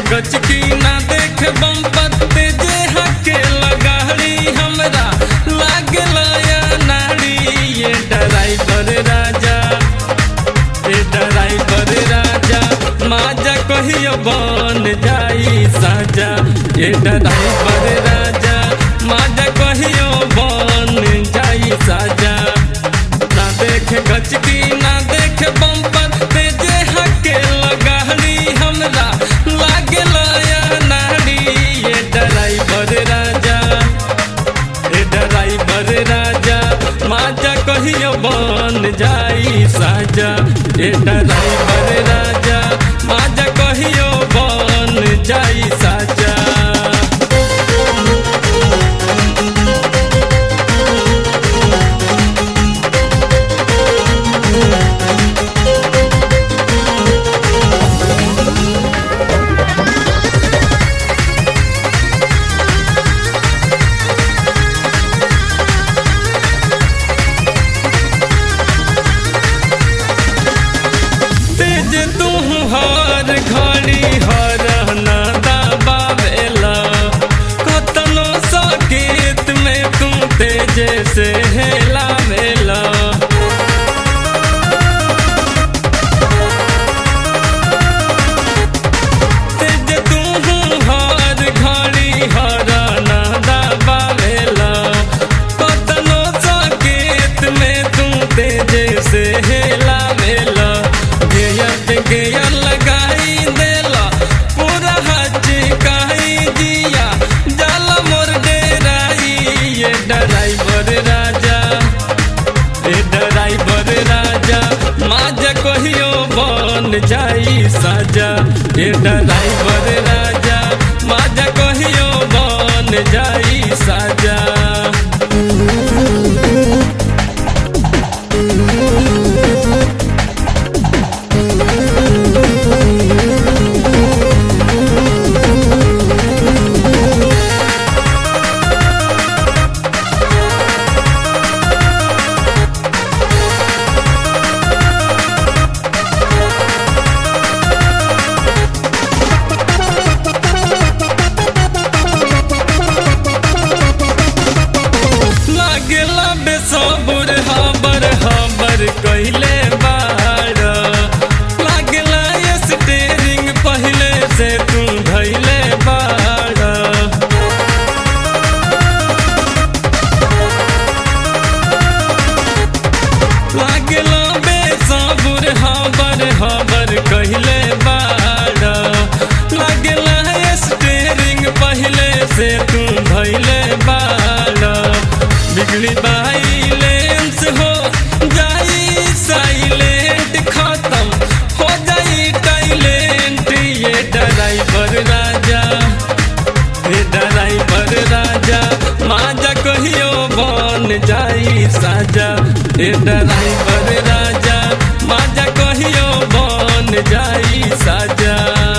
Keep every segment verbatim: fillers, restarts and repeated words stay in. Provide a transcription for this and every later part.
गच की ना देख बम्पर तेजे हके लगाड़ी हमरा लागला या नाड़ी। ये ड्राइवर राजा ये ड्राइवर राजा माजा कहियो बन जाई साजा। ये ड्राइवर राजा माजा कहियो बन जाई साजा। ना देख गच की ना देख बम्पर तेजे हके लगाड़ी हमरा लागला या नाड़ी। ये ड्राइवर राजा ये ड्राइवर राजा माजा कहियो बन जाई साजा। ये ड्राइवर राजा माजा कहियो बन जाई साजा। हर घड़ी हर ना दबावेला कतनो सकेत में तू तेजे से हेलावेला। तेज तू हर घड़ी हर ना दबावेला कतनो सकेत में तू तेजे से हेलावेला। गेयर गेयर लगाई देला पूरा हचकाई दिया जाला मोर डेराई। ये ड्राइवर राजा ये ड्राइवर राजा माजा कहियो बन जाई साजा। ये ड्राइवर राजा माजा कहियो बन जाई साजा। सबुर हबर हबर कहिले बाड़ लागला स्टेरिंग पहले से तू धैले बाड़। लागला बेसबुर हबर हबर कहिले बाड़ लागला स्टेरिंग पहले से तू धैले बाड़। बिगड़ी बाइलेंस हो जाई साइलेंट खत्म हो जाई टाइलेंट। ये ड्राइवर राजा ये ड्राइवर राजा माजा कहियो बन जाई साजा। ये ड्राइवर राजा माजा कहियो बन जाई साजा।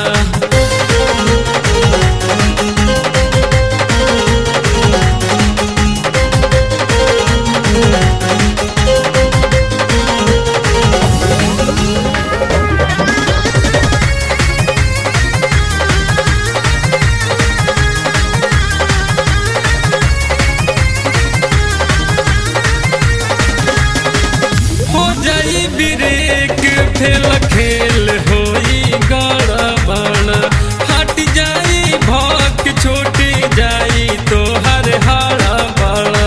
ब्रेक फेल खेल होई गड़बड़ हट जाई भक छूट जाई तो हर हड़बड़।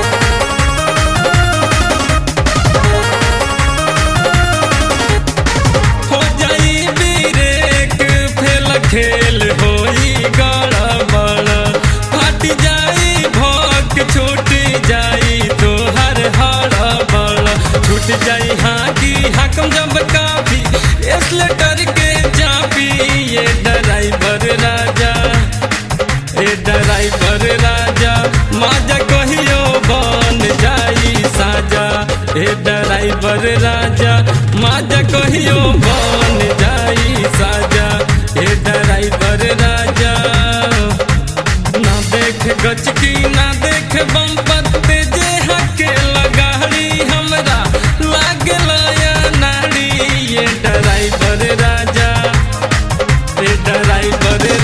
हो जाई ब्रेक फेल खेल होई गड़बड़ हट जाई भक छूट जाई तो हर हड़बड़। छूट जाई हाकी हकम जब काफी इस लेटर के चापी। ये ड्राइवर राजा ये ड्राइवर राजा माजा कहियो बन जाई साजा। ये ड्राइवर राजा माजा कहियो बन जाई साजा। ये ड्राइवर राजा ना देख गच की ना देख बम्पर तेजे हके लगाड़ी हमरा लागला या नाड़ी। ये ड्राइवर राजा ये ड्राइवर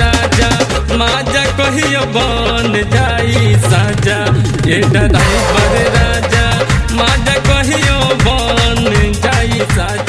कहियो बन जाई साजा ए ड्राइवर राजा माजा कहियो बन जाई साजा।